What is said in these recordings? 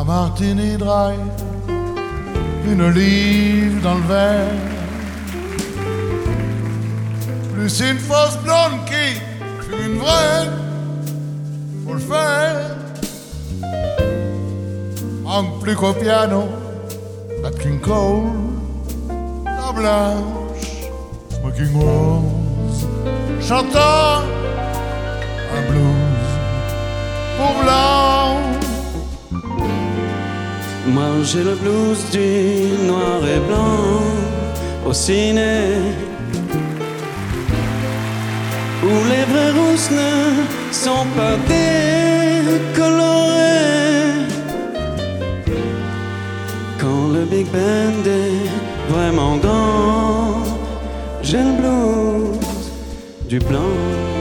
Martini Dry, une olive dans le verre. Plus une fausse blonde qui fume une vraie, faut le faire. Manque plus qu'au piano, Nat King Cole, la blanche, Smoking Rose, chantant un blues pour blanc. Moi j'ai le blues du noir et blanc au ciné, où les vraies rousses ne sont pas décolorées. Quand le Big Band est vraiment grand, j'ai le blues du blanc.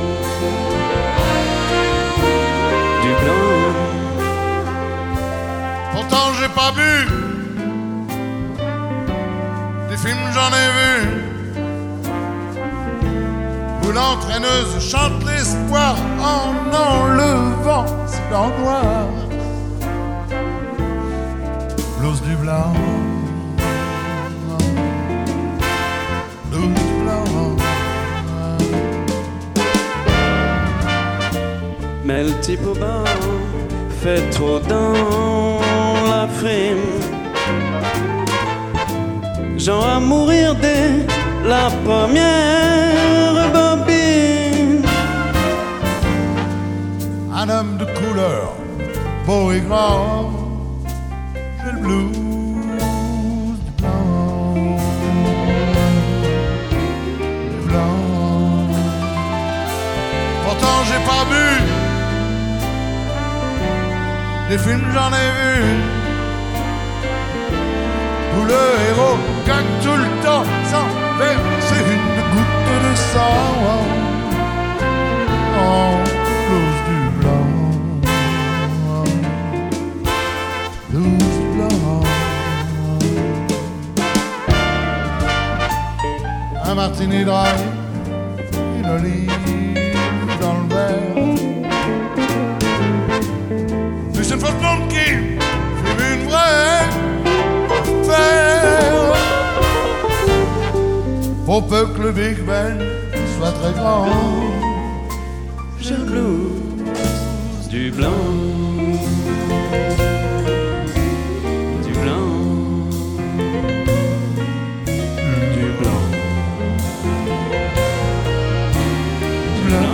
Du blanc. Pourtant j'ai pas vu des films, j'en ai vu où l'entraîneuse chante l'espoir en enlevant ses dents noires. Blues du blanc, blues du blanc. Mais le type au bar fait trop dans la frime, genre à mourir dès la première bobine. Un homme de couleur, beau et grand, j'ai le blues du blanc, du blanc. Pourtant j'ai pas vu des films, j'en ai vu où le héros gagne tout le temps sans verser une goutte de sang. Oh, blues du blanc, blues du blanc. Un Martini Dry, une olive dans le verre. Plus une fausse blonde qui fume une vraie faire. Pour peu que le Big Ben soit très grand, J'ai le blues du blanc. Du blanc. Du blanc. Du blanc.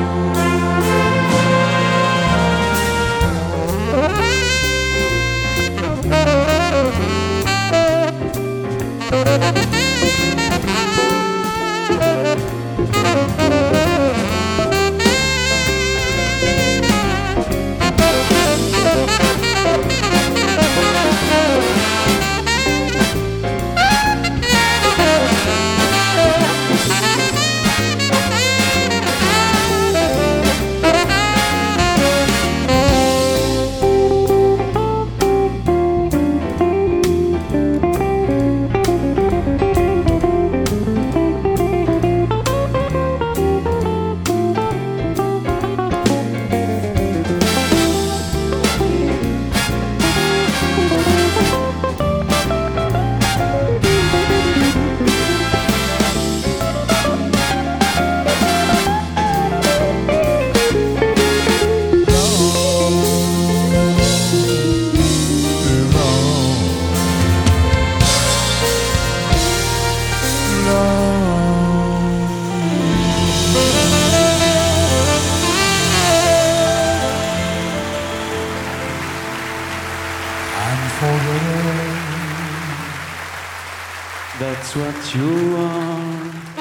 That's what you are.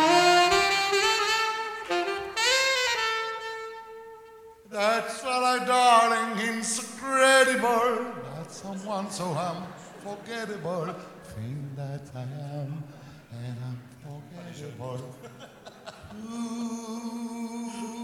that's what I, darling, insecredible. That's someone so unforgettable. Thing that I am, and unforgettable. Ooh.